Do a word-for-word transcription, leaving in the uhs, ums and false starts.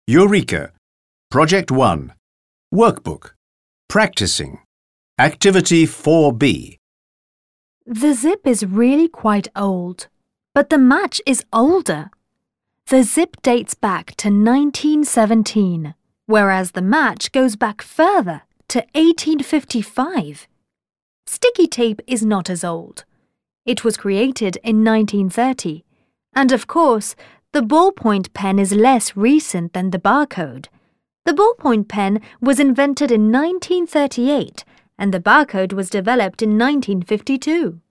Eureka! Project one. Workbook. Practicing. Activity four B. The zip is really quite old, but the match is older. The zip dates back to nineteen seventeen, whereas the match goes back further to eighteen fifty-five. Sticky tape is not as old. It was created in nineteen thirty, and of course, the ballpoint pen is less recent than the barcode. The ballpoint pen was invented in nineteen thirty-eight, and the barcode was developed in nineteen fifty-two.